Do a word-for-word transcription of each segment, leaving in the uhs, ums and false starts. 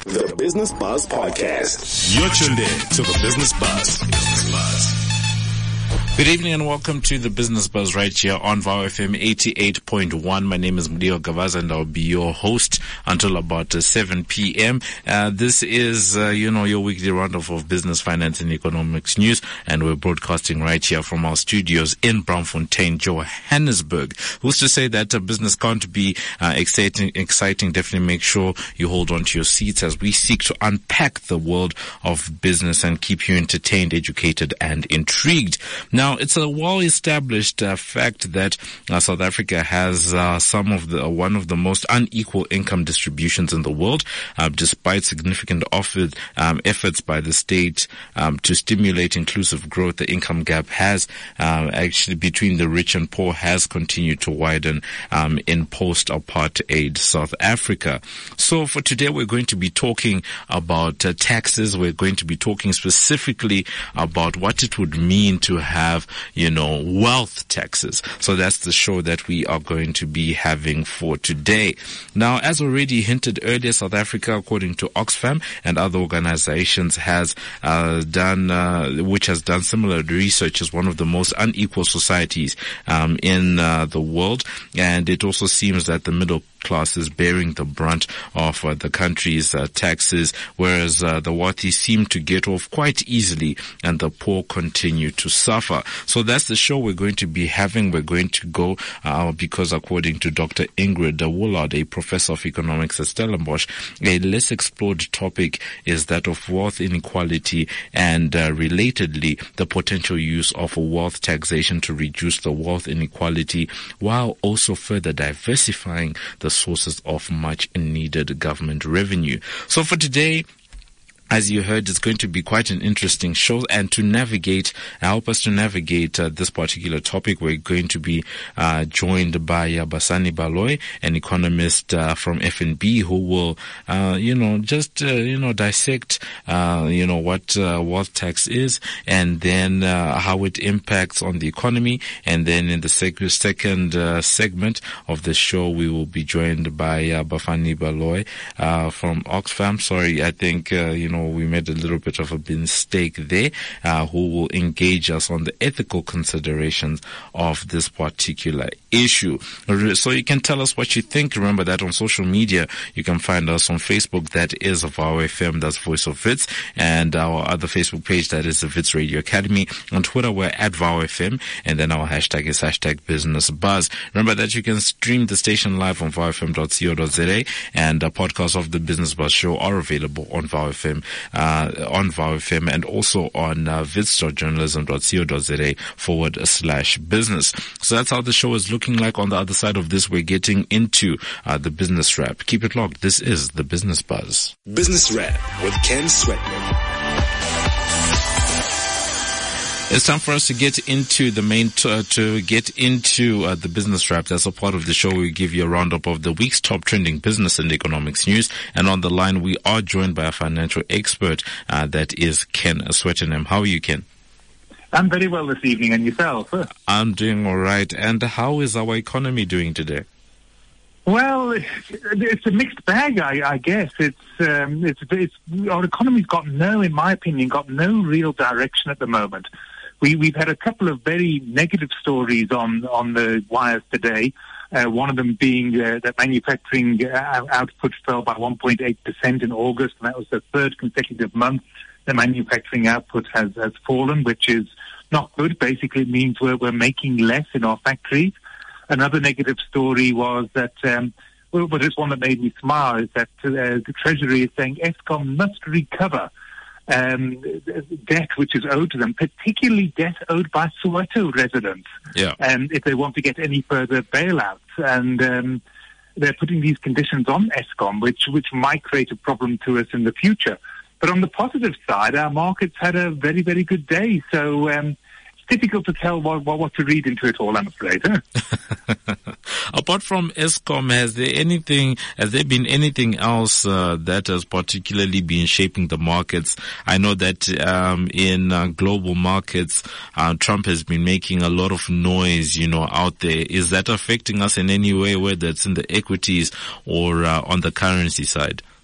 The Business Buzz Podcast. You're tuned in to the Business Buzz. Business Buzz. Good evening and welcome to the Business Buzz right here on V O W F M eighty-eight point one. My name is Mudio Gavaza and I'll be your host until about uh, seven p.m. Uh, this is, uh, you know, your weekly roundup of business, finance and economics news, and we're broadcasting right here from our studios in Braamfontein, Johannesburg. Who's to say that uh, business can't be uh, exciting, exciting? Definitely make sure you hold on to your seats as we seek to unpack the world of business and keep you entertained, educated and intrigued. Now, Now, it's a well-established uh, fact that uh, South Africa has uh, some of the uh, one of the most unequal income distributions in the world, uh, despite significant offered, um, efforts by the state um, to stimulate inclusive growth. The income gap has uh, actually between the rich and poor has continued to widen um, in post-apartheid South Africa. So, for today, we're going to be talking about uh, taxes. We're going to be talking specifically about what it would mean to have you know, wealth taxes. So that's the show that we are going to be having for today. Now, as already hinted earlier, South Africa, according to Oxfam and other organizations, has uh, done, uh, which has done similar research, is one of the most unequal societies um, in uh, the world. And it also seems that the middle class is bearing the brunt of uh, the country's uh, taxes, whereas uh, the wealthy seem to get off quite easily and the poor continue to suffer. So that's the show we're going to be having. We're going to go uh, because according to Doctor Ingrid Woolard, a professor of economics at Stellenbosch, a less explored topic is that of wealth inequality and uh, relatedly the potential use of wealth taxation to reduce the wealth inequality while also further diversifying the sources of much needed government revenue. So for today, as you heard, it's going to be quite an interesting show, and to navigate, help us to navigate uh, this particular topic, we're going to be uh, joined by uh, Basani Baloyi, an economist uh, from F N B, who will, uh, you know, just, uh, you know, dissect, uh, you know, what uh, wealth tax is, and then uh, how it impacts on the economy. And then in the sec- second uh, segment of the show, we will be joined by uh, Bafani Baloyi uh, from Oxfam. Sorry, I think, uh, you know, we made a little bit of a mistake there, uh, who will engage us on the ethical considerations of this particular issue. So you can tell us what you think. Remember that on social media, you can find us on Facebook, that is V O W F M, that's Voice of Wits, and our other Facebook page, that is the Wits Radio Academy. On Twitter, we're at V O W F M, and then our hashtag is hashtag Business Buzz. Remember that you can stream the station live on V O W F M dot co dot za, and uh, podcasts of the Business Buzz show are available on V O W F M. Uh, on V O W F M and also on uh, wits dot journalism dot co dot za forward slash business. So that's how the show is looking like. On the other side of this, we're getting into uh, the business wrap. Keep it locked. This is the Business Buzz. Business Wrap with Ken Sweatman. It's time for us to get into the main, t- uh, to get into uh, the business wrap. That's a part of the show. We give you a roundup of the week's top trending business and economics news. And on the line, we are joined by a financial expert, uh, that is Ken Sweatman. How are you, Ken? I'm very well this evening, and yourself? I'm doing all right. And how is our economy doing today? Well, it's a mixed bag, I, I guess. It's, um, it's, it's, our economy's got no, in my opinion, got no real direction at the moment. We, we've had a couple of very negative stories on, on the wires today. Uh, one of them being uh, that manufacturing uh, output fell by one point eight percent in August, and that was the third consecutive month the manufacturing output has, has fallen, which is not good. Basically, it means we're, we're making less in our factories. Another negative story was that, um, well, but it's one that made me smile, is that uh, the Treasury is saying Eskom must recover um, debt which is owed to them, particularly debt owed by Soweto residents, yeah. um, if they want to get any further bailouts. And um, they're putting these conditions on Eskom, which, which might create a problem to us in the future. But on the positive side, our markets had a very, very good day. So um, difficult to tell what, what, what to read into it all, I'm afraid. Huh? Apart from Eskom, has there anything, has there been anything else uh, that has particularly been shaping the markets? I know that um, in uh, global markets, uh, Trump has been making a lot of noise, you know, out there. Is that affecting us in any way, whether it's in the equities or uh, on the currency side?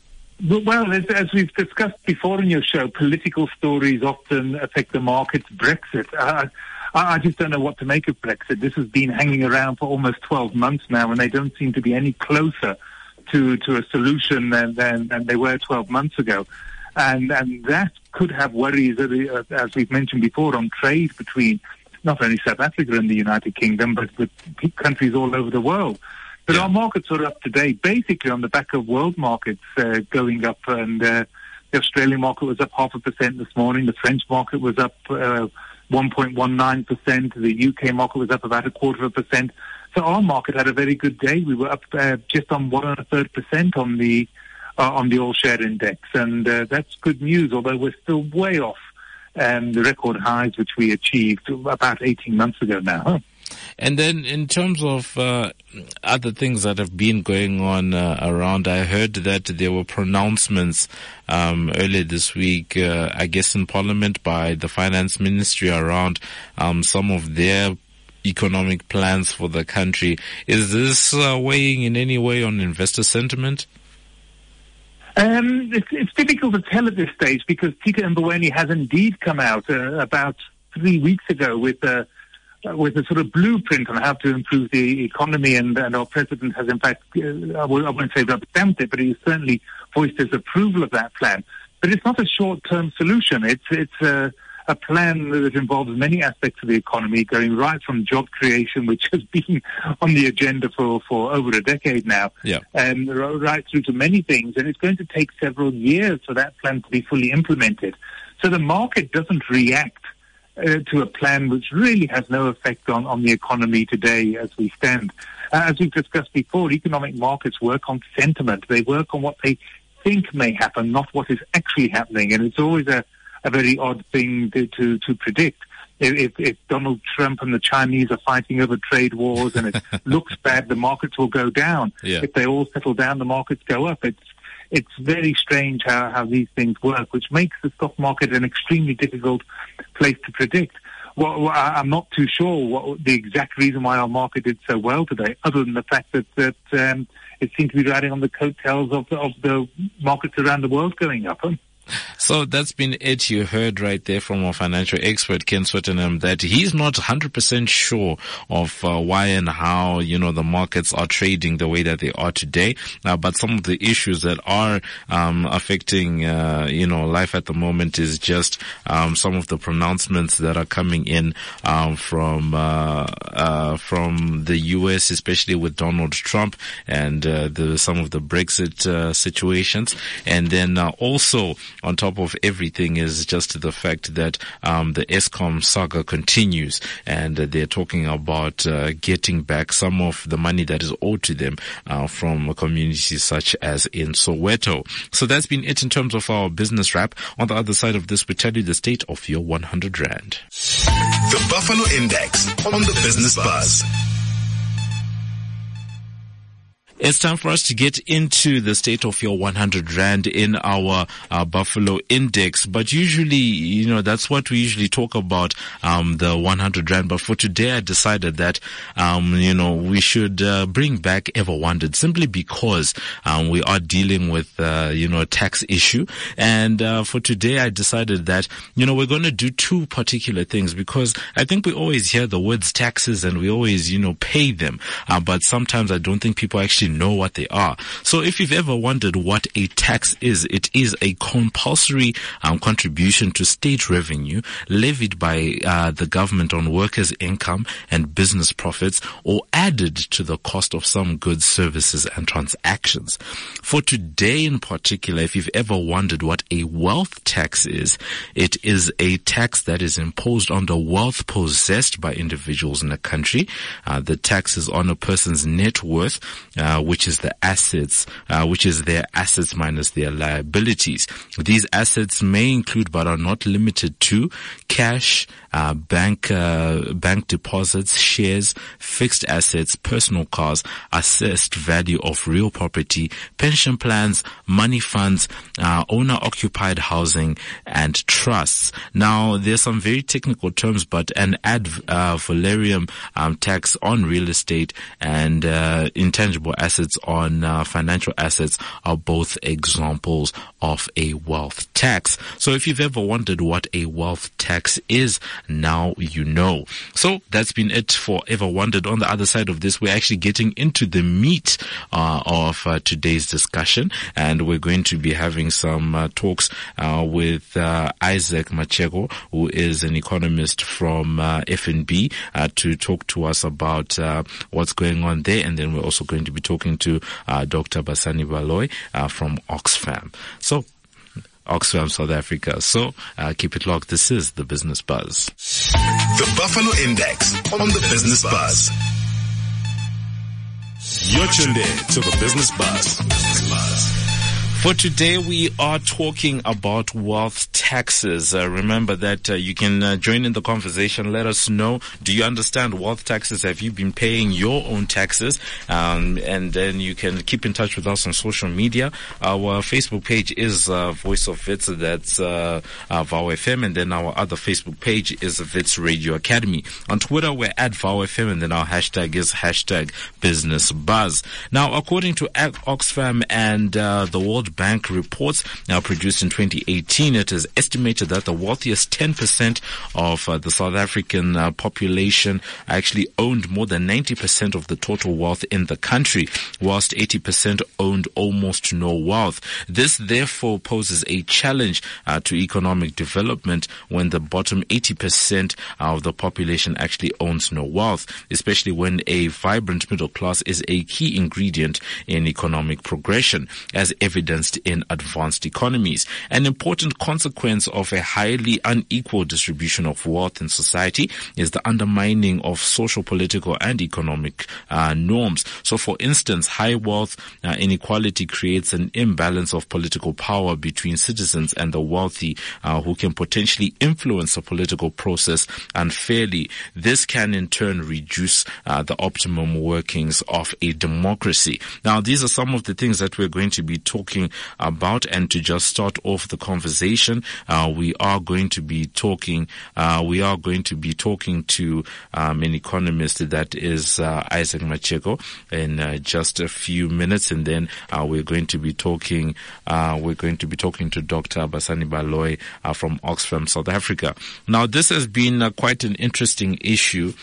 Well, as, as we've discussed before in your show, political stories often affect the markets. Brexit, uh, I, I just don't know what to make of Brexit. This has been hanging around for almost twelve months now, and they don't seem to be any closer to, to a solution than, than, than they were twelve months ago. And, and that could have worries, uh, as we've mentioned before, on trade between not only South Africa and the United Kingdom, but with countries all over the world. But yeah. Our markets are up today, basically on the back of world markets uh, going up. And uh, the Australian market was up half a percent this morning. The French market was up uh, one point one nine percent. The U K market was up about a quarter of a percent. So our market had a very good day. We were up uh, just on one and a third percent on the uh, on the all share index, and uh, that's good news. Although we're still way off um, the record highs which we achieved about eighteen months ago now. Huh? And then in terms of uh, other things that have been going on uh, around, I heard that there were pronouncements um, earlier this week, uh, I guess in Parliament, by the Finance Ministry around um, some of their economic plans for the country. Is this uh, weighing in any way on investor sentiment? Um, it's, it's difficult to tell at this stage because Peter Mboweni has indeed come out uh, about three weeks ago with a with a sort of blueprint on how to improve the economy, and, and our president has in fact, uh, I won't say rubber-stamped it, but he certainly voiced his approval of that plan. But it's not a short-term solution. It's it's a, a plan that involves many aspects of the economy, going right from job creation, which has been on the agenda for, for over a decade now, yeah. and right through to many things. And it's going to take several years for that plan to be fully implemented. So the market doesn't react Uh, to a plan which really has no effect on, on the economy today as we stand. Uh, as we've discussed before, economic markets work on sentiment. They work on what they think may happen, not what is actually happening. And it's always a, a very odd thing to, to, to predict. If, if Donald Trump and the Chinese are fighting over trade wars and it looks bad, the markets will go down. Yeah. If they all settle down, the markets go up. It's It's very strange how, how these things work, which makes the stock market an extremely difficult place to predict. Well, well, I'm not too sure what the exact reason why our market did so well today, other than the fact that, that um, it seemed to be riding on the coattails of the, of the markets around the world going up. Huh? So that's been it. You heard right there from our financial expert, Ken Swettenham, that he's not one hundred percent sure of uh, why and how, you know, the markets are trading the way that they are today. Uh, but some of the issues that are um, affecting, uh, you know, life at the moment is just um, some of the pronouncements that are coming in um, from uh, uh, from the U S, especially with Donald Trump and uh, the some of the Brexit uh, situations. And then uh, also, on top of everything is just the fact that um, the Eskom saga continues, and uh, they're talking about uh, getting back some of the money that is owed to them uh, from communities such as in Soweto. So that's been it in terms of our business wrap. On the other side of this, we tell you the state of your one hundred rand. The Buffalo Index on the Business Buzz. It's time for us to get into the state of your one hundred rand in our uh, Buffalo Index. But usually, you know, that's what we usually talk about, um, the one hundred rand. But for today, I decided that, um, you know, we should uh, bring back Ever Wondered, simply because um, we are dealing with, uh, you know, a tax issue. And uh, for today, I decided that, you know, we're going to do two particular things, because I think we always hear the words taxes and we always, you know, pay them. Uh, but sometimes I don't think people actually know what they are. So if you've ever wondered what a tax is, it is a compulsory um, contribution to state revenue levied by uh, the government on workers' income and business profits, or added to the cost of some goods, services, and transactions. For today in particular, if you've ever wondered what a wealth tax is, it is a tax that is imposed on the wealth possessed by individuals in a country. Uh, the tax is on a person's net worth, uh, which is the assets, uh, which is their assets minus their liabilities. These assets may include, but are not limited to, cash, uh, bank, uh, bank deposits, shares, fixed assets, personal cars, assessed value of real property, pension plans, money funds, uh, owner-occupied housing, and trusts. Now, there's some very technical terms, but an ad uh, valorem um, tax on real estate and uh, intangible assets on uh, financial assets are both examples of a wealth tax. So if you've ever wondered what a wealth tax is, now you know. So that's been it for Ever Wondered. On the other side of this, we're actually getting into the meat uh, of uh, today's discussion, and we're going to be having some uh, talks uh, with uh, Isaac Machego, who is an economist from uh, F N B, uh, to talk to us about uh, what's going on there. And then we're also going to be talking to uh, Doctor Basani Baloyi uh, from Oxfam. So, Oxfam South Africa. So, uh, keep it locked. This is the Business Buzz. The Buffalo Index on the Business Buzz. You're tuned in to the Business Buzz. Business Buzz. For today, we are talking about wealth taxes. Uh, remember that uh, you can uh, join in the conversation. Let us know. Do you understand wealth taxes? Have you been paying your own taxes? Um, and then you can keep in touch with us on social media. Our Facebook page is uh, Voice of Wits. That's uh, uh, V O W F M. And then our other Facebook page is Wits Radio Academy. On Twitter, we're at V O W F M. And then our hashtag is hashtag Business Buzz. Now, according to Oxfam and uh, the World Bank reports now produced in twenty eighteen, it is estimated that the wealthiest ten percent of uh, the South African uh, population actually owned more than ninety percent of the total wealth in the country, whilst eighty percent owned almost no wealth. This therefore poses a challenge uh, to economic development when the bottom eighty percent of the population actually owns no wealth, especially when a vibrant middle class is a key ingredient in economic progression, as evidenced in advanced economies. An important consequence of a highly unequal distribution of wealth in society is the undermining of social, political, and economic uh, norms. So, for instance, high wealth uh, inequality creates an imbalance of political power between citizens and the wealthy, uh, who can potentially influence the political process unfairly. This can in turn reduce uh, the optimum workings of a democracy. Now, these are some of the things that we're going to be talking about, and to just start off the conversation, uh, we are going to be talking, uh, we are going to be talking to um, an economist, that is uh, Isaac Machego, in uh, just a few minutes, and then uh, we're going to be talking, uh, we're going to be talking to Doctor Basani Baloyi uh, from Oxfam South Africa. Now, this has been uh, quite an interesting issue.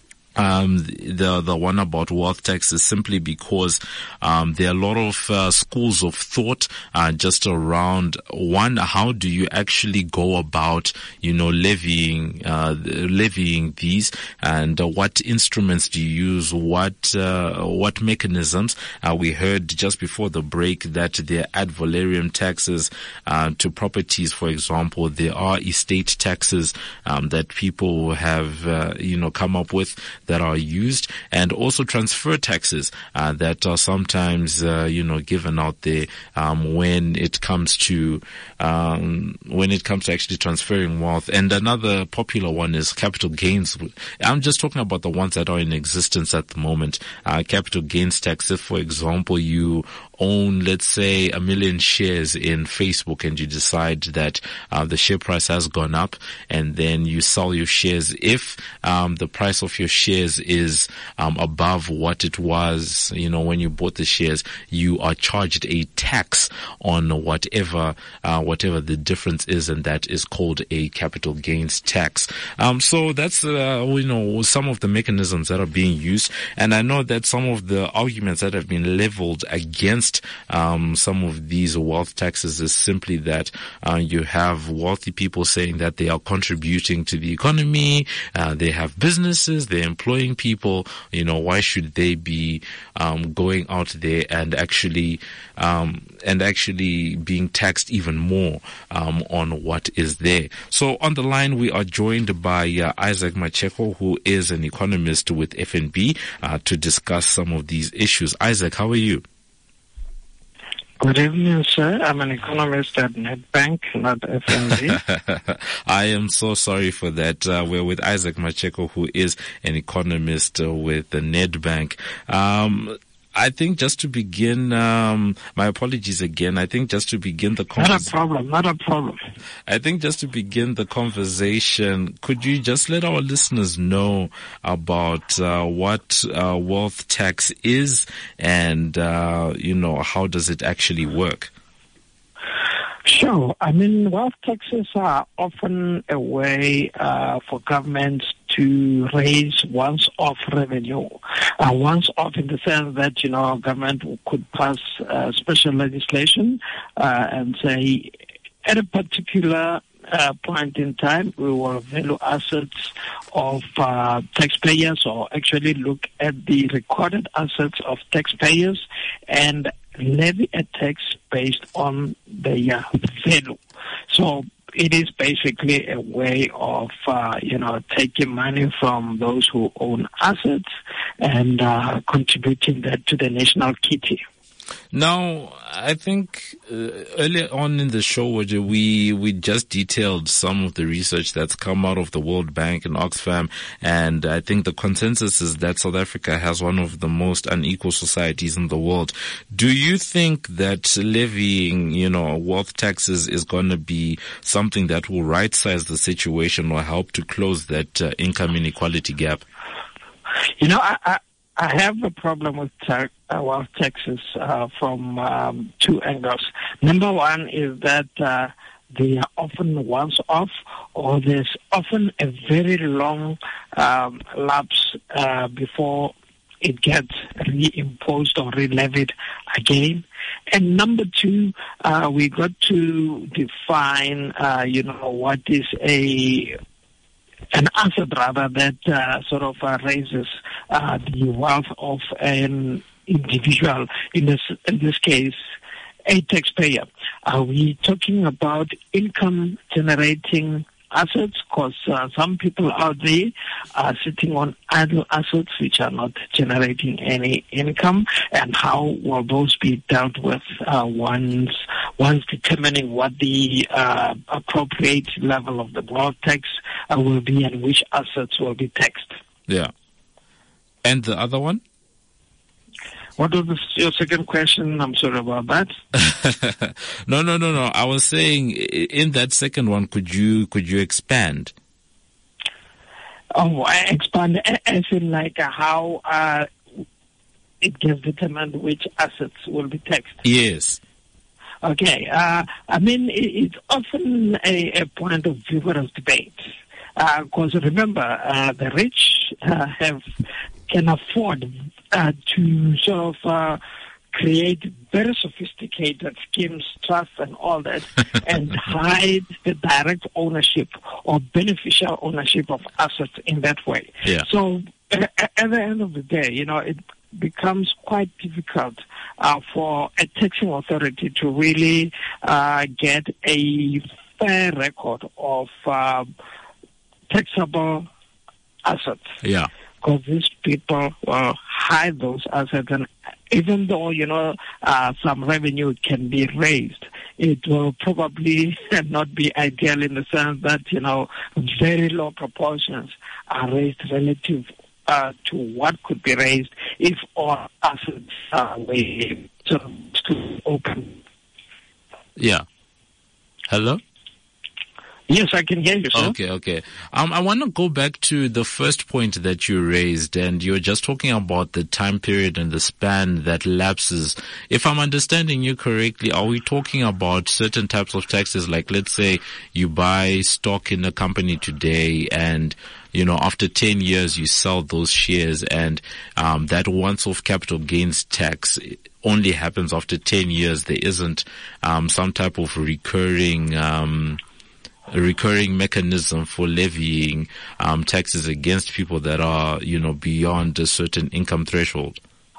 Um, the, the one about wealth tax is simply because, um, there are a lot of, uh, schools of thought, uh, just around, one, how do you actually go about, you know, levying, uh, levying these, and uh, what instruments do you use, what, uh, what mechanisms? Uh, we heard just before the break that there are ad valorem taxes, uh, to properties, for example. There are estate taxes, um, that people have, uh, you know, come up with, that are used, and also transfer taxes uh, that are sometimes uh, you know given out there um, when it comes to um, when it comes to actually transferring wealth. And another popular one is capital gains. I'm just talking about the ones that are in existence at the moment. Uh, capital gains tax. If, for example, you own, let's say, a million shares in Facebook, and you decide that uh, the share price has gone up, and then you sell your shares. If um, the price of your shares is um, above what it was, you know, when you bought the shares, you are charged a tax on whatever uh, whatever the difference is, and that is called a capital gains tax. Um, so that's uh, you know some of the mechanisms that are being used, and I know that some of the arguments that have been leveled against Um, some of these wealth taxes is simply that uh, you have wealthy people saying that they are contributing to the economy, uh, they have businesses, they're employing people. You know, why should they be um, going out there and actually um, and actually being taxed even more um, on what is there? So on the line we are joined by uh, Isaac Machego, who is an economist with F N B, uh, to discuss some of these issues. Isaac, how are you? Good evening, sir. I'm an economist at Nedbank, not F N B. I am so sorry for that. Uh, we're with Isaac Machego, who is an economist uh, with the Nedbank. Um, I think just to begin, um, my apologies again. I think just to begin the conversation. Not a problem, not a problem. I think just to begin the conversation, could you just let our listeners know about uh, what uh, wealth tax is and, uh, you know, how does it actually work? Sure. I mean, wealth taxes are often a way uh, for governments to raise once-off revenue. Uh, once-off in the sense that, you know, government could pass uh, special legislation uh, and say, at a particular uh, point in time, we will value assets of uh, taxpayers, or actually look at the recorded assets of taxpayers and levy a tax based on their value. So it is basically a way of, uh, you know, taking money from those who own assets and uh, contributing that to the national kitty. Now, I think uh, earlier on in the show, we we just detailed some of the research that's come out of the World Bank and Oxfam, and I think the consensus is that South Africa has one of the most unequal societies in the world. Do you think that levying, you know, wealth taxes is going to be something that will right-size the situation or help to close that uh, income inequality gap? You know, I, I I have a problem with tax, uh, wealth taxes uh, from um, two angles. Number one is that uh, they are often once off, or there's often a very long um, lapse uh, before it gets reimposed or re-levied again. And number two, uh, we got to define, uh, you know, what is a an asset rather that uh, sort of uh, raises uh, the wealth of an individual, in this, in this case, a taxpayer. Are we talking about income generating assets? Because uh, some people out there are sitting on idle assets which are not generating any income, and how will those be dealt with uh, once once determining what the uh, appropriate level of the wealth tax uh, will be and which assets will be taxed? Yeah. And the other one? What was your second question? I'm sorry about that. no, no, no, no. I was saying in that second one, could you could you expand? Oh, I expand as in like uh, how uh, it gets determined which assets will be taxed. Yes. Okay. Uh, I mean, it's often a, a point of vigorous debate. Because uh, remember, uh, the rich uh, have can afford uh, to sort of uh, create very sophisticated schemes, trusts, and all that, and hide the direct ownership or beneficial ownership of assets in that way. Yeah. So at, at the end of the day, you know, it becomes quite difficult uh, for a taxing authority to really uh, get a fair record of uh, taxable assets. Yeah. Because these people will hide those assets, and even though, you know, uh, some revenue can be raised, it will probably not be ideal in the sense that, you know, very low proportions are raised relative uh, to what could be raised if all assets uh, were sort of open. Yeah. Hello? Yes, I can hear you, sir. Okay, okay. Um, I want to go back to the first point that you raised, and you were just talking about the time period and the span that lapses. If I'm understanding you correctly, are we talking about certain types of taxes? Like, let's say you buy stock in a company today, and you know, after ten years you sell those shares, and um, that once-off capital gains tax only happens after ten years. There isn't um, some type of recurring um a recurring mechanism for levying um, taxes against people that are, you know, beyond a certain income threshold.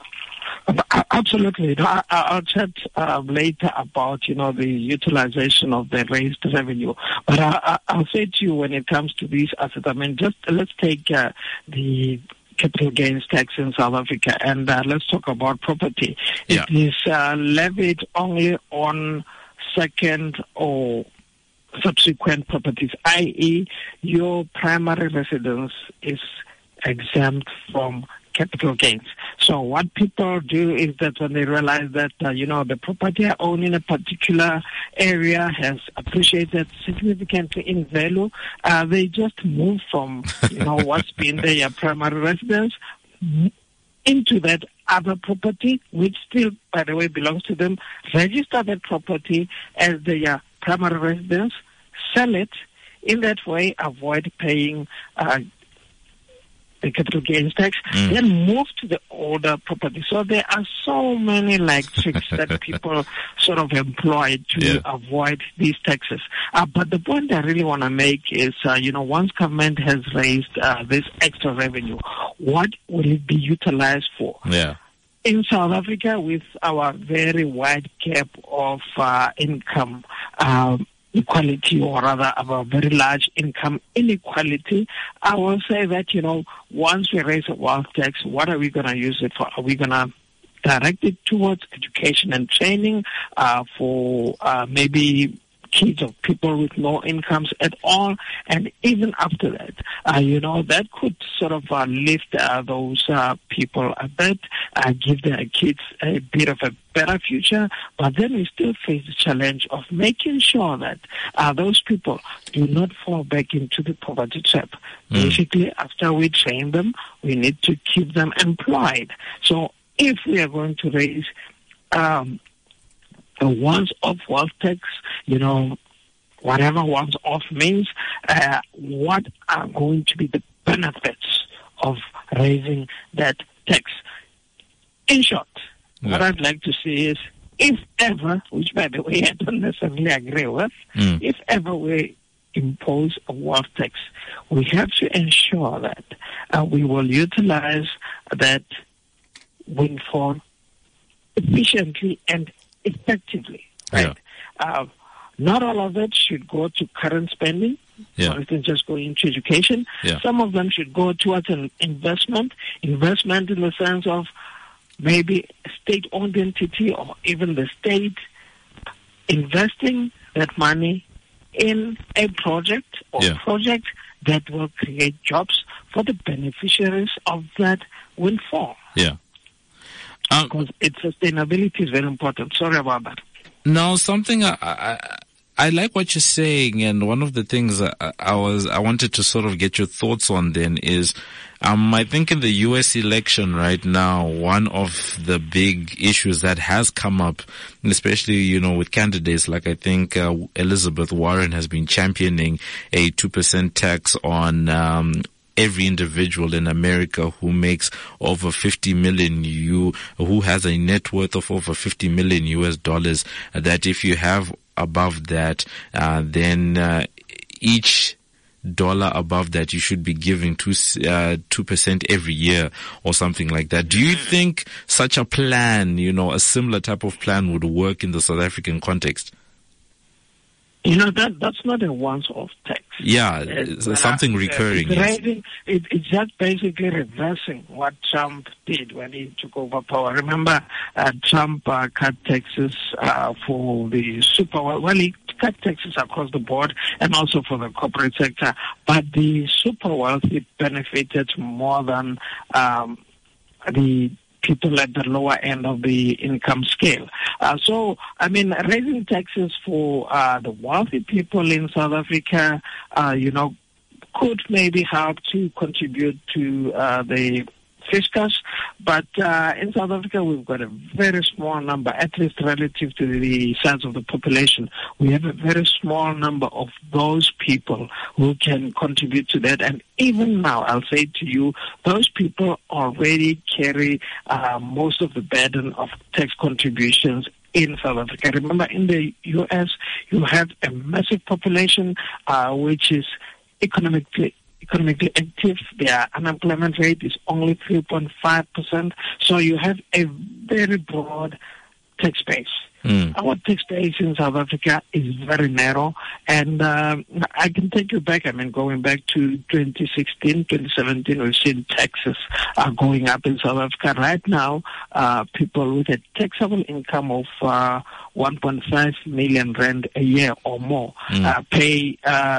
Absolutely. I, I'll chat uh, later about, you know, the utilization of the raised revenue. But I, I'll say to you, when it comes to these assets, I mean, just let's take uh, the capital gains tax in South Africa, and uh, let's talk about property. Yeah. It is uh, levied only on second or subsequent properties, that is your primary residence is exempt from capital gains. So So what people do is that when they realize that, uh, you know, the property I own in a particular area has appreciated significantly in value, uh, they just move from, you know, what's been their primary residence into that other property, which still, by the way, belongs to them, register that property as their primary residence, sell it, in that way avoid paying uh, the capital gains tax, mm. then move to the older property. So there are so many like tricks that people sort of employ to yeah. avoid these taxes. Uh, but the point I really want to make is, uh, you know, once government has raised uh, this extra revenue, what will it be utilized for? Yeah. In South Africa, with our very wide gap of uh, income, um, equality, or rather our very large income inequality, I will say that, you know, once we raise a wealth tax, what are we going to use it for? Are we going to direct it towards education and training uh, for uh, maybe kids of people with no incomes at all? And even after that, uh, you know, that could sort of uh, lift uh, those uh, people a bit, uh, give their kids a bit of a better future. But then we still face the challenge of making sure that uh, those people do not fall back into the poverty trap. Mm. Basically, after we train them, we need to keep them employed. So if we are going to raise um, a once-off wealth tax, you know, whatever once-off means, uh, what are going to be the benefits of raising that tax? In short, yeah. what I'd like to say is, if ever, which by the way I don't necessarily agree with, mm. if ever we impose a wealth tax, we have to ensure that uh, we will utilize that windfall efficiently and effectively, right? Yeah. Uh, not all of it should go to current spending. Yeah. For instance, just going into education. Yeah. Some of them should go towards an investment, investment in the sense of maybe a state-owned entity or even the state investing that money in a project or yeah. project that will create jobs for the beneficiaries of that windfall. Yeah. Um, because its sustainability is very important. Sorry about that. Now, something I, I I like what you're saying, and one of the things I, I was I wanted to sort of get your thoughts on then is, um, I think in the U S election right now, one of the big issues that has come up, especially, you know, with candidates like I think uh, Elizabeth Warren has been championing a two percent tax on um every individual in America who makes over fifty million U, who has a net worth of over fifty million U S dollars, that if you have above that, uh, then, uh, each dollar above that you should be giving two, uh, two percent every year or something like that. Do you think such a plan, you know, a similar type of plan would work in the South African context? You know, that that's not a once-off tax. Yeah, it's uh, something recurring. It's, raising, it, it's just basically reversing what Trump did when he took over power. Remember, uh, Trump uh, cut taxes uh, for the super, well, he cut taxes across the board and also for the corporate sector, but the super wealthy benefited more than um, the people at the lower end of the income scale. Uh, so, I mean, raising taxes for uh, the wealthy people in South Africa, uh, you know, could maybe help to contribute to uh, the fiscus. But uh, in South Africa, we've got a very small number, at least relative to the size of the population. We have a very small number of those people who can contribute to that. And even now, I'll say to you, those people already carry uh, most of the burden of tax contributions in South Africa. Remember, in the U S, you have a massive population uh, which is economically economically active. Their unemployment rate is only three point five percent. So you have a very broad tax base. Mm. Our tax base in South Africa is very narrow, and um, I can take you back. I mean, going back to twenty sixteen, twenty seventeen, we've seen taxes uh, going up in South Africa. Right now, uh, people with a taxable income of uh, one point five million rand a year or more mm. uh, pay uh,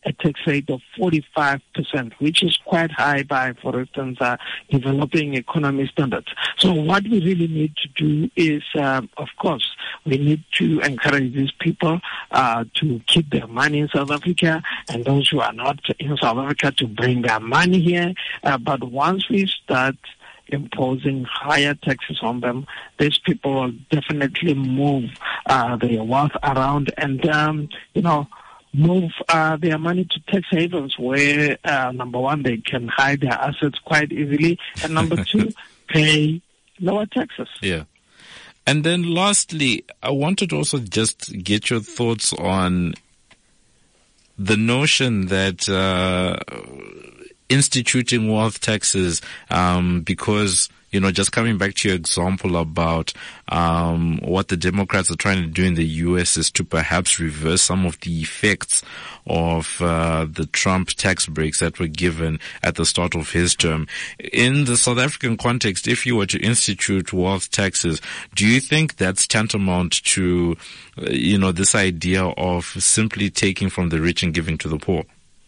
a tax rate of forty-five percent, which is quite high by, for instance, uh, developing economy standards. So what we really need to do is, uh, of course, we need to encourage these people uh, to keep their money in South Africa, and those who are not in South Africa to bring their money here. Uh, but once we start imposing higher taxes on them, these people will definitely move uh, their wealth around and, um, you know, move uh, their money to tax havens where, uh, number one, they can hide their assets quite easily, and number two, pay lower taxes. Yeah. And then lastly, I wanted to also just get your thoughts on the notion that uh, instituting wealth taxes, um, because, you know, just coming back to your example about um, what the Democrats are trying to do in the U S is to perhaps reverse some of the effects of uh, the Trump tax breaks that were given at the start of his term. In the South African context, if you were to institute wealth taxes, do you think that's tantamount to, uh, you know, this idea of simply taking from the rich and giving to the poor?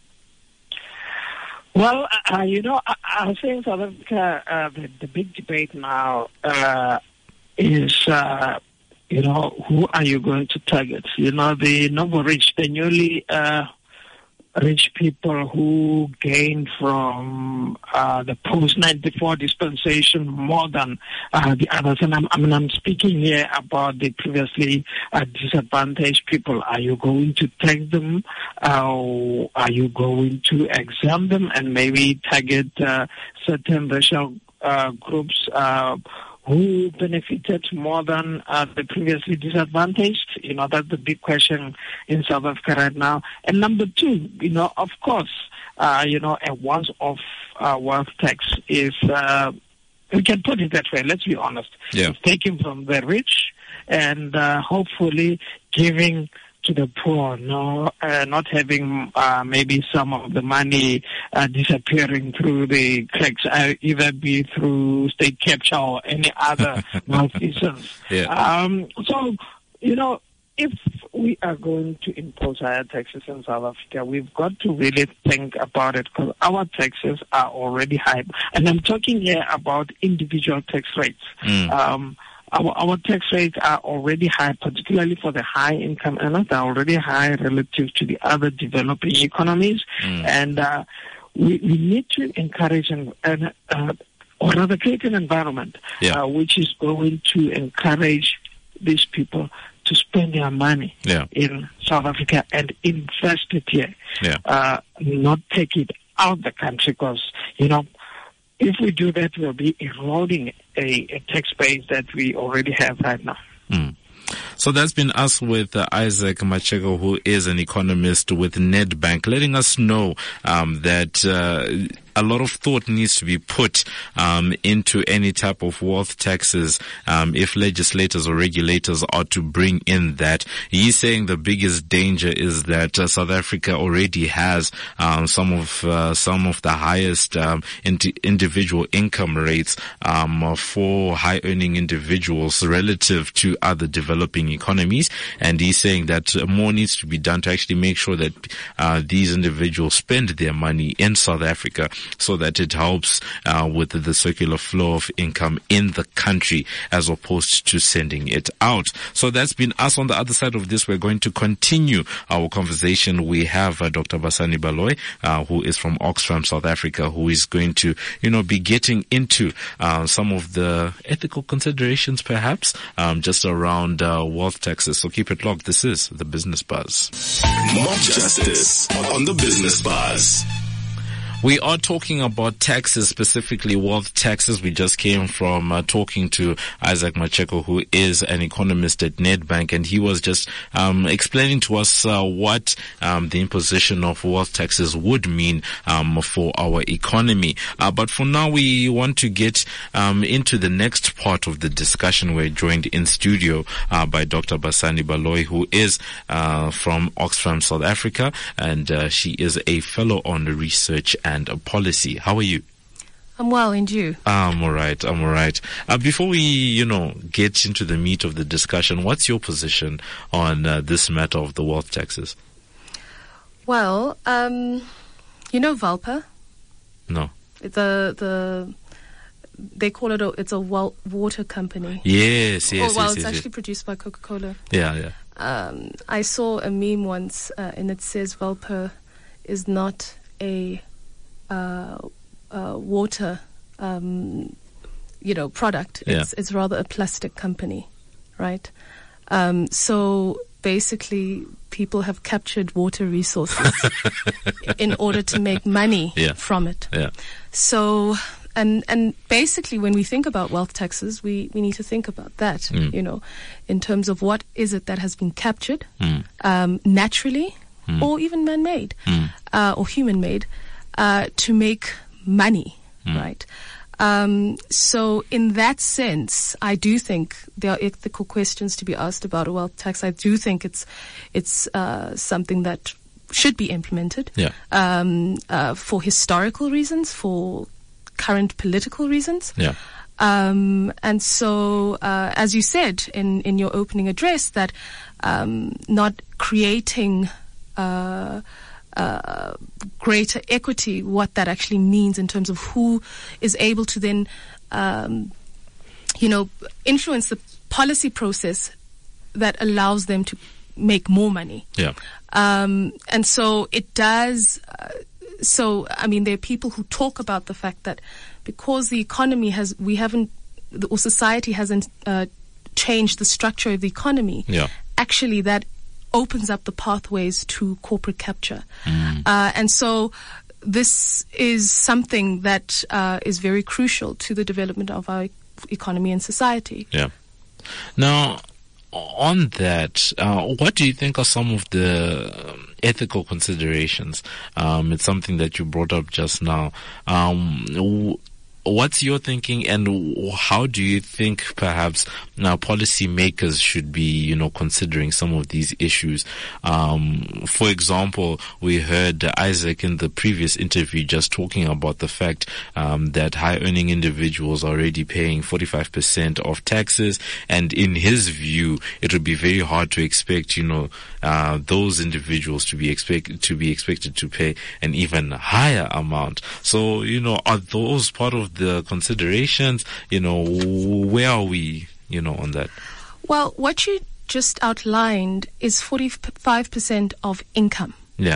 Well, uh, you know, I, I think South Africa, uh, the, the big debate now uh, is, uh, you know, who are you going to target? You know, the novel rich, the newly uh, rich people who gained from uh, the post ninety-four dispensation more than uh, the others. And I'm, I mean, I'm speaking here about the previously uh, disadvantaged people. Are you going to tax them? Uh, are you going to exempt them and maybe target uh, certain racial uh, groups uh, who benefited more than uh, the previously disadvantaged? You know, that's the big question in South Africa right now. And number two, you know, of course, uh, you know, a once-off uh, wealth tax is, uh, we can put it that way, let's be honest. Yeah. It's taken from the rich and uh, hopefully giving to the poor, no, uh, not having uh, maybe some of the money uh, disappearing through the cracks, uh, either be through state capture or any other malfeasance. Yeah. Um, so, you know, if we are going to impose higher taxes in South Africa, we've got to really think about it, because our taxes are already high. And I'm talking here about individual tax rates. Mm. Um, Our, our tax rates are already high, particularly for the high income earners. They're already high relative to the other developing economies. Mm. And uh, we, we need to encourage and, and uh, or rather create an environment yeah. uh, which is going to encourage these people to spend their money yeah. in South Africa and invest it here. Yeah. Uh, not take it out of the country, because, you know, if we do that, we'll be eroding a, a tax base that we already have right now. Mm. So that's been us with uh, Isaac Machego, who is an economist with Nedbank, letting us know um, that uh, a lot of thought needs to be put um, into any type of wealth taxes um, if legislators or regulators are to bring in that. He's saying the biggest danger is that uh, South Africa already has um, some of uh, some of the highest um, ind- individual income rates um, for high-earning individuals relative to other developing economies, and he's saying that more needs to be done to actually make sure that uh, these individuals spend their money in South Africa, so that it helps uh, with the circular flow of income in the country as opposed to sending it out. So that's been us. On the other side of this, we're going to continue our conversation. We have uh, Doctor Basani Baloyi, uh, who is from Oxfam, South Africa, who is going to, you know, be getting into uh, some of the ethical considerations, perhaps, um, just around uh, wealth taxes. So keep it locked. This is the Business Buzz. Mob Justice on the Business Buzz. We are talking about taxes, specifically wealth taxes. We just came from uh, talking to Isaac Machego, who is an economist at Nedbank, and he was just um, explaining to us uh, what um, the imposition of wealth taxes would mean um, for our economy. Uh, but for now, we want to get um, into the next part of the discussion. We're joined in studio uh, by Doctor Basani Baloyi, who is uh, from Oxfam, South Africa, and uh, she is a fellow on research and and policy. How are you? I'm well, and you? I'm all right. I'm all right. Uh, before we, you know, get into the meat of the discussion, what's your position on uh, this matter of the wealth taxes? Well, um, you know Valpa? No. The the they call it a it's a wa- water company. Yes, yes, oh, well, yes, it's yes, actually yes. produced by Coca-Cola. Yeah, yeah. Um, I saw a meme once, uh, and it says Valpa is not a uh, uh, water, um, you know, product. Yeah. It's it's rather a plastic company, right? Um, so basically, people have captured water resources in order to make money Yeah. from it. Yeah. So, and and basically, when we think about wealth taxes, we, we need to think about that, Mm. you know, in terms of what is it that has been captured Mm. um, naturally Mm. or even man-made Mm. uh, or human-made uh, to make money, Mm. right? Um, so in that sense, I do think there are ethical questions to be asked about a wealth tax. I do think it's it's uh, something that should be implemented Yeah. um, uh, for historical reasons, for current political reasons. Yeah. Um, and so, uh, as you said in, in your opening address, that um, not creating uh, uh, greater equity, what that actually means in terms of who is able to then, um, you know, influence the policy process that allows them to make more money. Yeah. Um, and so it does. Uh, so, I mean, there are people who talk about the fact that because the economy has, we haven't, or society hasn't uh, changed the structure of the economy. Yeah. Actually, that opens up the pathways to corporate capture. Mm. Uh, and so this is something that uh, is very crucial to the development of our economy and society. Yeah. Now, on that, uh, what do you think are some of the um, ethical considerations? Um, it's something that you brought up just now. Um, w- What's your thinking, and how do you think perhaps now policymakers should be, you know, considering some of these issues? Um, for example, we heard Isaac in the previous interview just talking about the fact um, that high-earning individuals are already paying forty-five percent of taxes, and in his view, it would be very hard to expect, you know, uh, those individuals to be expect to be expected to pay an even higher amount. So, you know, are those part of the considerations? You know, where are we, you know, on that? Well, what you just outlined is forty-five percent of income. Yeah.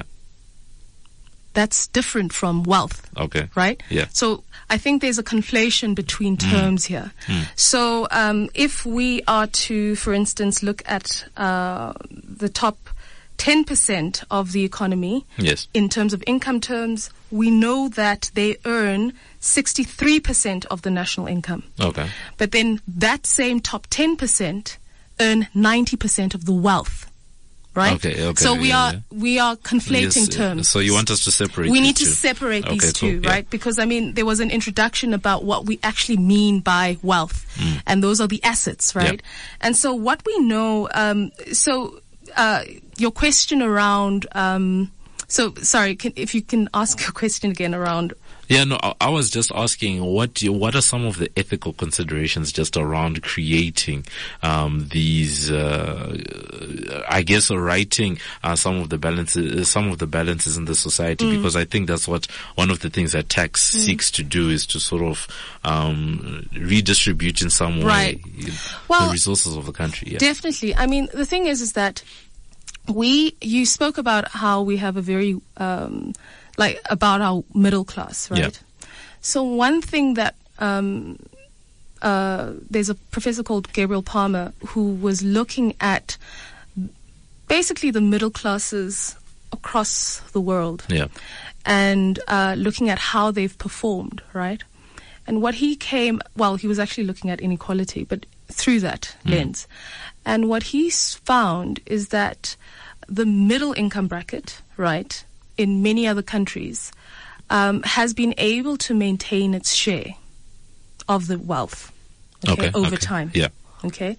That's different from wealth. Okay. Right? Yeah. So I think there's a conflation between terms here. Mm. So um, if we are to, for instance, look at uh, the top ten percent of the economy, Yes. in terms of income terms, we know that they earn sixty-three percent of the national income. Okay. But then that same top ten percent earn ninety percent of the wealth. Right? Okay, okay, So we yeah, are yeah. we are conflating Yes, uh, terms. So you want us to separate We the need to two? separate Okay, these cool, two, yeah. right? Because, I mean, there was an introduction about what we actually mean by wealth, Mm. and those are the assets, right? Yeah. And so what we know, um, so uh, your question around, um, so sorry, can, if you can ask your question again around. Yeah, no, I, I was just asking what do you, what are some of the ethical considerations just around creating um, these, uh, I guess, or writing uh, some of the balances, some of the balances in the society, Mm. because I think that's what one of the things that tax Mm. seeks to do is to sort of um, redistribute in some way Right. you know, Well, the resources of the country. Yeah. Definitely. I mean, the thing is, is that we, you spoke about how we have a very, um, like about our middle class, right? Yeah. So one thing that, um, uh, there's a professor called Gabriel Palmer who was looking at basically the middle classes across the world. Yeah. And, uh, looking at how they've performed, right? And what he came, well, he was actually looking at inequality, but through that Mm. lens. And what he s- found is that the middle income bracket, right, in many other countries, um, has been able to maintain its share of the wealth, okay, Okay, over okay. time. Yeah. Okay.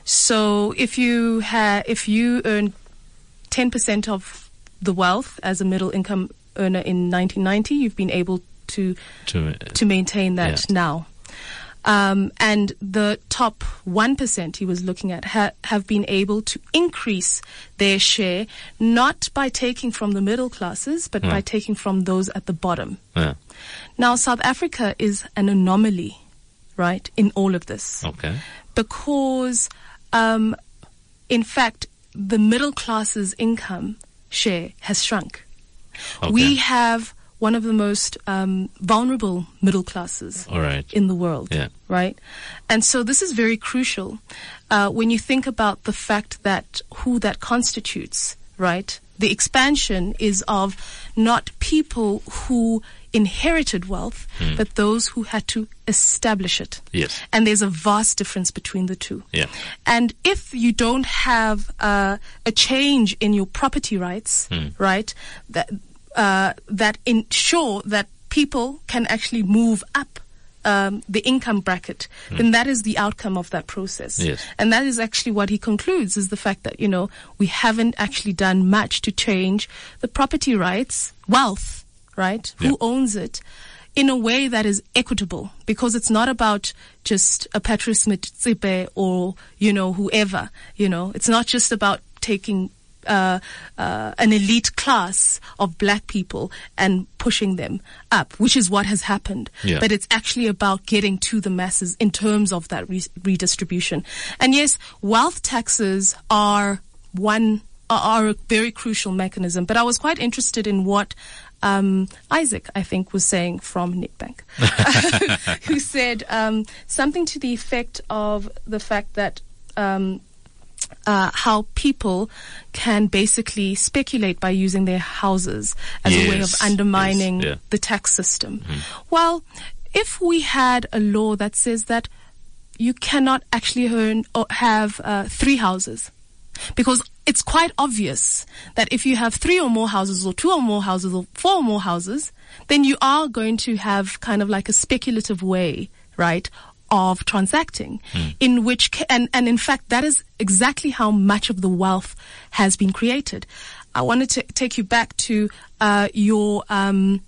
So if you ha- if you earn ten percent of the wealth as a middle income earner in nineteen ninety, you've been able to To, to maintain that Yeah. now. Um, and the top one percent he was looking at ha- have been able to increase their share, not by taking from the middle classes, but Mm. by taking from those at the bottom. Yeah. Now, South Africa is an anomaly, right, in all of this. Okay. Because, um, in fact, the middle class's income share has shrunk. Okay. We have one of the most um, vulnerable middle classes All right. in the world, Yeah. right? And so this is very crucial uh, when you think about the fact that who that constitutes, right? The expansion is of not people who inherited wealth, Mm. but those who had to establish it. Yes. And there's a vast difference between the two. Yeah. And if you don't have uh, a change in your property rights, Mm. right, that uh, that ensure that people can actually move up um, the income bracket, Mm. then that is the outcome of that process. Yes. And that is actually what he concludes, is the fact that, you know, we haven't actually done much to change the property rights, wealth, right? Yeah. Who owns it? In a way that is equitable, because it's not about just a Patrice Motsepe or, you know, whoever, you know, it's not just about taking uh, uh, an elite class of black people and pushing them up, which is what has happened. Yeah. But it's actually about getting to the masses in terms of that re- redistribution. And yes, wealth taxes are one, are a very crucial mechanism, but I was quite interested in what Um, Isaac, I think, was saying from Nedbank, who said um, something to the effect of the fact that um, uh, how people can basically speculate by using their houses as Yes, a way of undermining yes, yeah. the tax system. Well, if we had a law that says that you cannot actually earn or have uh, three houses, because it's quite obvious that if you have three or more houses or two or more houses or four or more houses, then you are going to have kind of like a speculative way, right, of transacting, Mm. in which, ca- and, and in fact, that is exactly how much of the wealth has been created. I wanted to take you back to uh, your um,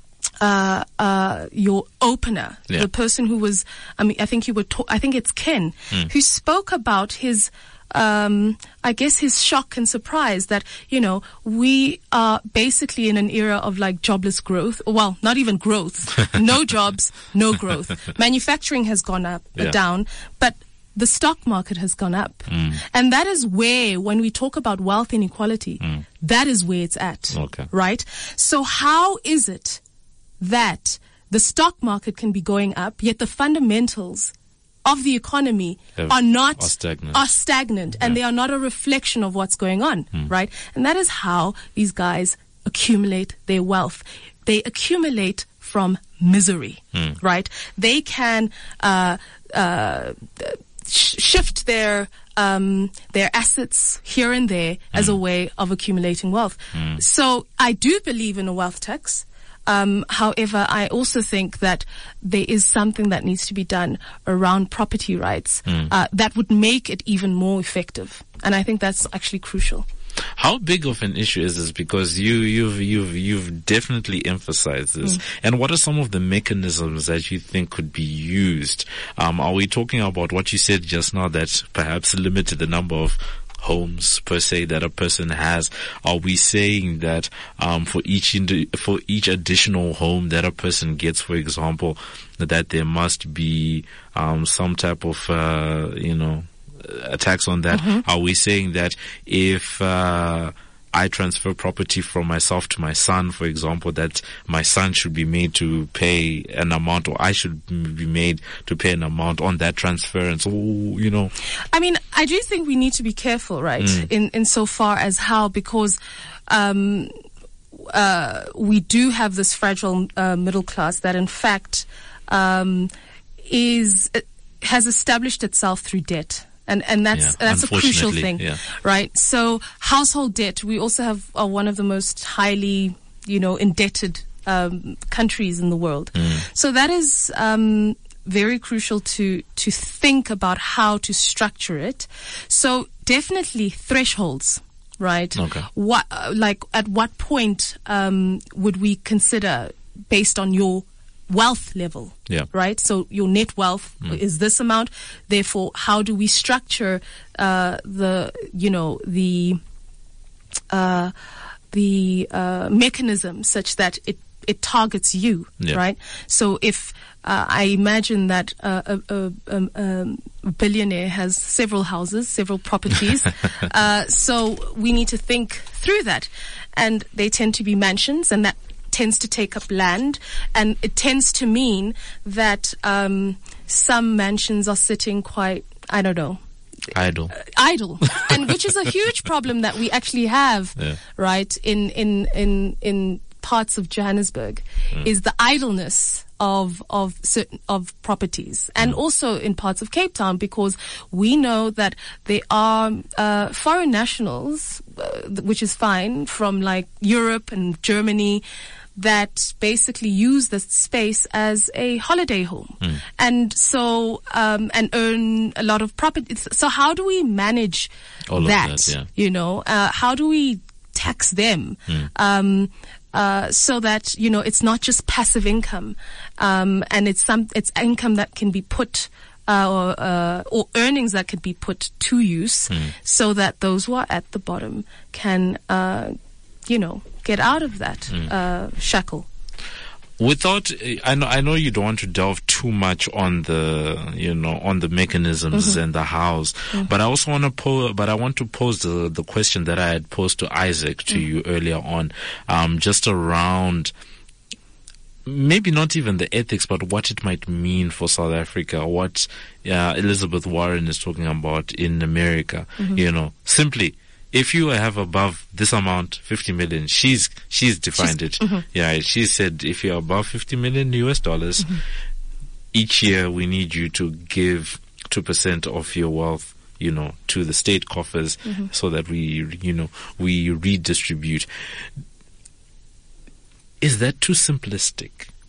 uh, uh, your opener, Yeah. the person who was, I mean, I think you were, ta- I think it's Ken, Mm. who spoke about his, um, I guess his shock and surprise that, you know, we are basically in an era of like jobless growth. Well, not even growth. No jobs, no growth. Manufacturing has gone up, Yeah. down, but the stock market has gone up. Mm. And that is where, when we talk about wealth inequality, Mm. that is where it's at. Okay. Right? So how is it that the stock market can be going up, yet the fundamentals of the economy Have- are not are stagnant. are stagnant, and Yeah. they are not a reflection of what's going on, right? And that is how these guys accumulate their wealth. They accumulate from misery, Mm. right? They can uh, uh, sh- shift their um, their assets here and there as a way of accumulating wealth. So I do believe in a wealth tax. Um, however, I also think that there is something that needs to be done around property rights uh, that would make it even more effective. And I think that's actually crucial. How big of an issue is this? Because you, you've, you've, you've definitely emphasized this. And what are some of the mechanisms that you think could be used? Um, are we talking about what you said just now, that perhaps limited the number of homes per se that a person has? Are we saying that um, for each indi- for each additional home that a person gets, for example, that there must be um, some type of uh, you know a tax on that? Mm-hmm. Are we saying that if uh, I transfer property from myself to my son, for example, that my son should be made to pay an amount, or I should be made to pay an amount on that transference? Or, you know, I mean, I do think we need to be careful, right, in, in so far as how, because um, uh, we do have this fragile uh, middle class that, in fact, um, is uh, has established itself through debt. And and that's Yeah, that's a crucial unfortunately, thing, yeah. right? So household debt, we also have uh, one of the most highly, you know, indebted um, countries in the world. So that is um, very crucial to to think about how to structure it. So definitely thresholds, right? Okay. What uh, like at what point um, would we consider, based on your wealth level, Yeah. right? So your net wealth Mm. is this amount. Therefore, how do we structure uh, the, you know, the uh, the uh, mechanism such that it it targets you, Yeah. right? So if uh, I imagine that uh, a, a, a, a billionaire has several houses, several properties, uh, so we need to think through that, and they tend to be mansions, and that tends to take up land, and it tends to mean that um, some mansions are sitting quite, I don't know, Idle. idle, and which is a huge problem that we actually have, Yeah. right, in in in in parts of Johannesburg, Mm. is the idleness of of certain of properties, and Mm. also in parts of Cape Town, because we know that there are uh, foreign nationals, uh, th- which is fine, from like Europe and Germany, that basically use the space as a holiday home, Mm. and so um, and earn a lot of profit. So how do we manage All of that? that, yeah. You know, uh, how do we tax them? Mm. Um, uh, so that, you know, it's not just passive income, um, and it's some it's income that can be put uh, or, uh, or earnings that could be put to use, Mm. so that those who are at the bottom can, uh, you know, get out of that Mm. uh, shackle. Without, I know, I know you don't want to delve too much on the, you know, on the mechanisms Mm-hmm. and the hows, Mm-hmm. but I also want to pose, but I want to pose the, the question that I had posed to Isaac to Mm-hmm. you earlier on, um, just around, maybe not even the ethics, but what it might mean for South Africa, what uh, Elizabeth Warren is talking about in America, Mm-hmm. you know, simply, if you have above this amount, fifty million, she's, she's defined She's- it. mhm. Yeah, she said if you're above fifty million U S dollars, Mm-hmm. each year we need you to give two percent of your wealth, you know, to the state coffers Mm-hmm. so that we, you know, we redistribute. Is that too simplistic?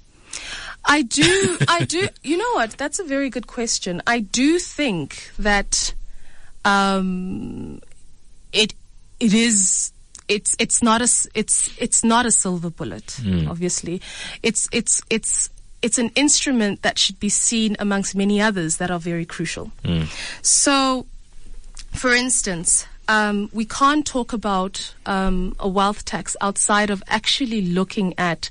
I do, I do, you know what? That's a very good question. I do think that, um, it, it is, it's, it's not a, s- it's, it's not a silver bullet, Mm. obviously. It's, it's, it's, it's an instrument that should be seen amongst many others that are very crucial. Mm. So, for instance, um, we can't talk about um, a wealth tax outside of actually looking at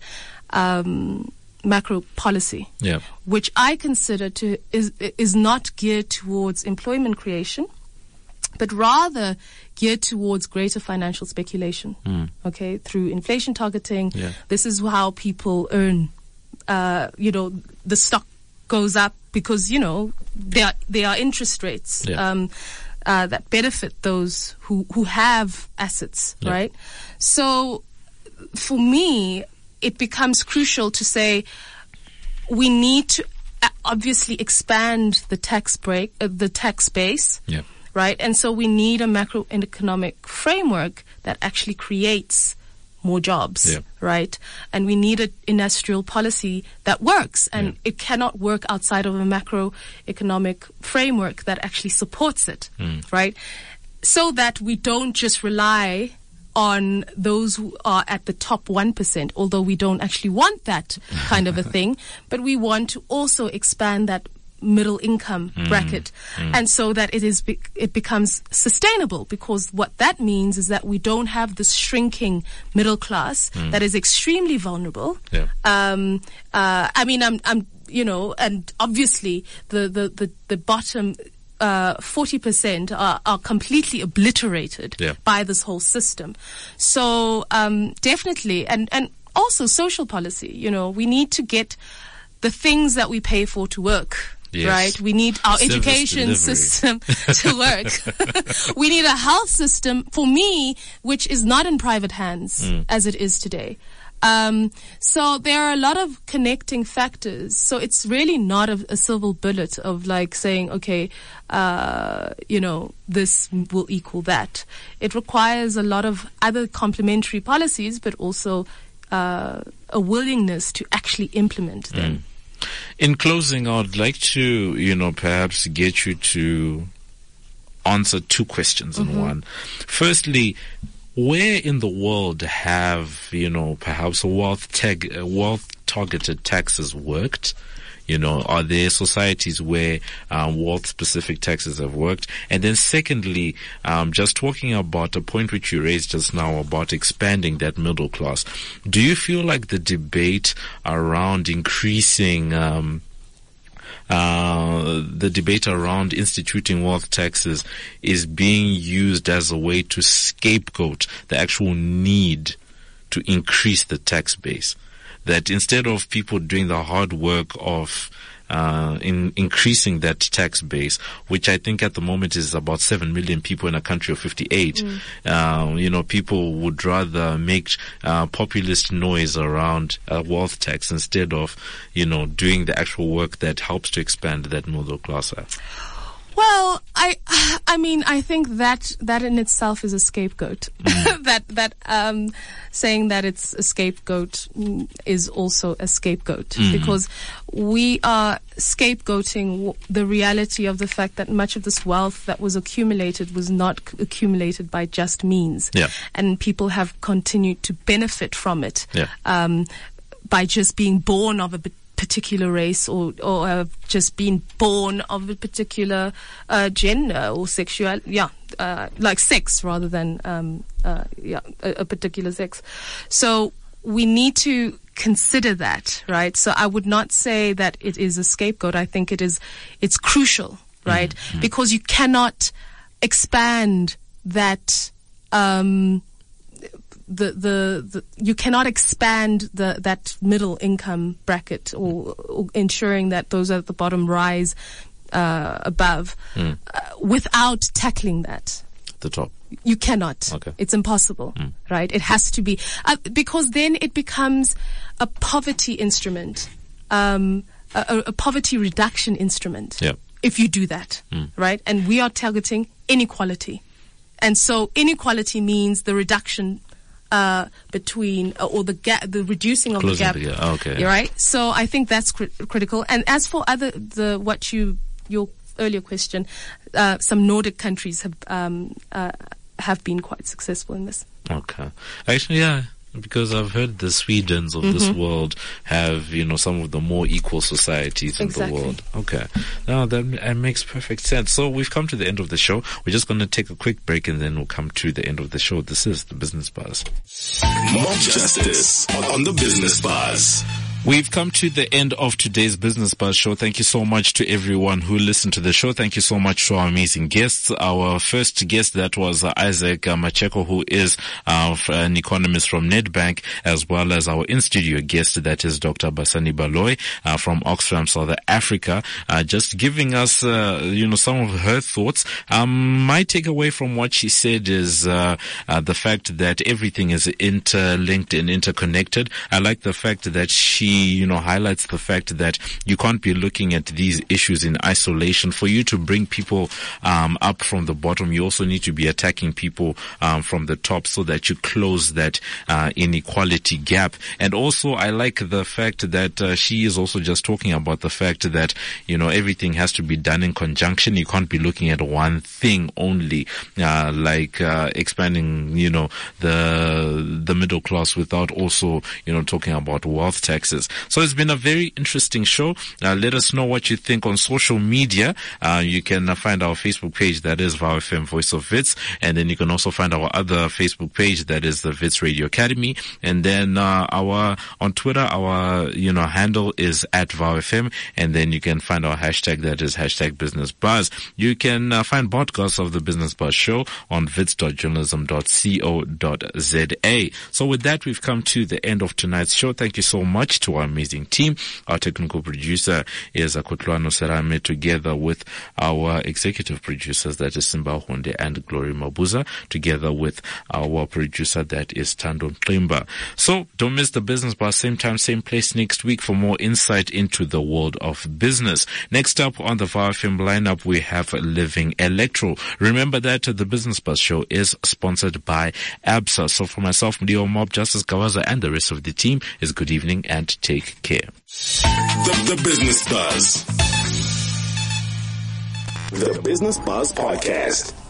um, macro policy, Yeah. which I consider to is is not geared towards employment creation, but rather geared towards greater financial speculation. Mm. Okay, through inflation targeting. Yeah. This is how people earn. Uh, you know, the stock goes up because, you know, there are, there are interest rates Yeah. um, uh, that benefit those who, who have assets, Yeah. right? So for me, it becomes crucial to say we need to uh, obviously expand the tax break, uh, the tax base, Yeah. right? And so we need a macroeconomic framework that actually creates more jobs, Yeah. right? And we need an industrial policy that works, and Yeah. it cannot work outside of a macroeconomic framework that actually supports it, Mm. right? So that we don't just rely on those who are at the top one percent, although we don't actually want that kind of a thing, but we want to also expand that middle income bracket, and so that it is be- it becomes sustainable, because what that means is that we don't have this shrinking middle class that is extremely vulnerable. Yeah. Um, uh, I mean, I'm, I'm, you know, and obviously the the the, the bottom. Uh, forty percent are, are completely obliterated Yeah. by this whole system. So um, definitely, and, and also social policy, you know, we need to get the things that we pay for to work. Yes. Right? We need our Service education delivery. system to work. We need a health system, for me, which is not in private hands Mm. as it is today. Um, so there are a lot of connecting factors. So it's really not a, a silver bullet of like saying, okay, uh, you know, this will equal that. It requires a lot of other complementary policies, but also uh, a willingness to actually implement them. In closing, I would like to, you know, perhaps get you to answer two questions in one. Firstly, where in the world have, you know, perhaps wealth tag, uh, wealth targeted taxes worked? You know, are there societies where um, wealth-specific taxes have worked? And then secondly, um, just talking about a point which you raised just now about expanding that middle class, do you feel like the debate around increasing um, uh, the debate around instituting wealth taxes is being used as a way to scapegoat the actual need to increase the tax base? That instead of people doing the hard work of uh, in increasing that tax base, which I think at the moment is about seven million people in a country of fifty-eight, mm. uh, you know, people would rather make uh, populist noise around a wealth tax instead of, you know, doing the actual work that helps to expand that middle class. Well, I, I mean, I think that that in itself is a scapegoat. Mm. that that um, saying that it's a scapegoat is also a scapegoat mm. because we are scapegoating the reality of the fact that much of this wealth that was accumulated was not accumulated by just means, yeah. and people have continued to benefit from it yeah. um, by just being born of a particular race or or have just been born of a particular uh, gender or sexual, yeah, uh, like sex rather than um, uh, yeah, a, a particular sex. So we need to consider that, right? So I would not say that it is a scapegoat. I think it is, it's crucial, right? Mm-hmm. Because you cannot expand that. Um, The, the, the, you cannot expand the, that middle income bracket or, or ensuring that those at the bottom rise, uh, above, mm. uh, without tackling that. The top. You cannot. Okay. It's impossible, mm. right? It has to be, uh, because then it becomes a poverty instrument, um, a, a poverty reduction instrument. Yeah. If you do that, mm. right? And we are targeting inequality. And so inequality means the reduction Uh, between uh, or the gap, the reducing of Closing the gap. The, yeah. Okay. You're right. So I think that's cri- critical. And as for other the what you your earlier question, uh, some Nordic countries have um, uh, have been quite successful in this. Okay. Actually, yeah. Because I've heard the Swedens of mm-hmm. this world have, you know, some of the more equal societies in exactly. the world. Okay. Now that, that makes perfect sense. So we've come to the end of the show. We're just going to take a quick break and then we'll come to the end of the show. This is the Business Buzz. Mob Justice on the Business Buzz. We've come to the end of today's Business Buzz show. Thank you so much to everyone who listened to the show. Thank you so much to our amazing guests. Our first guest, that was uh, Isaac uh, Macheko, who is uh, an economist from Nedbank, as well as our in-studio guest, that is Doctor Basani Baloyi uh, from Oxfam, South Africa, uh, just giving us, uh, you know, some of her thoughts. Um, my takeaway from what she said is uh, uh, the fact that everything is interlinked and interconnected. I like the fact that she you know, highlights the fact that you can't be looking at these issues in isolation. For you to bring people um, up from the bottom, you also need to be attacking people um, from the top so that you close that uh, inequality gap. And also, I like the fact that uh, she is also just talking about the fact that, you know, everything has to be done in conjunction. You can't be looking at one thing only, uh, like uh, expanding, you know, the the middle class without also, you know, talking about wealth taxes. So it's been a very interesting show. Uh, let us know what you think on social media. Uh, you can uh, find our Facebook page, that is VOW F M Voice of Wits. And then you can also find our other Facebook page, that is the Wits Radio Academy. And then uh, our on Twitter, our you know handle is at VOW F M. And then you can find our hashtag, that is hashtag Business Buzz. You can uh, find podcasts of the Business Buzz show on wits dot journalism dot co dot za. So with that, we've come to the end of tonight's show. Thank you so much to our amazing team. Our technical producer is Akutluano Serame, together with our executive producers, that is Simba Honde and Glory Mabuza, together with our producer, that is Tando Mklimba. So don't miss the Business Buzz, same time, same place next week for more insight into the world of business. Next up on the VOW F M lineup, we have Living Electro. Remember that the Business Buzz show is sponsored by A B S A. So for myself, Mudio Mob Justice Gawaza, and the rest of the team, is good evening and take care. The, the Business Buzz. The Business Buzz Podcast.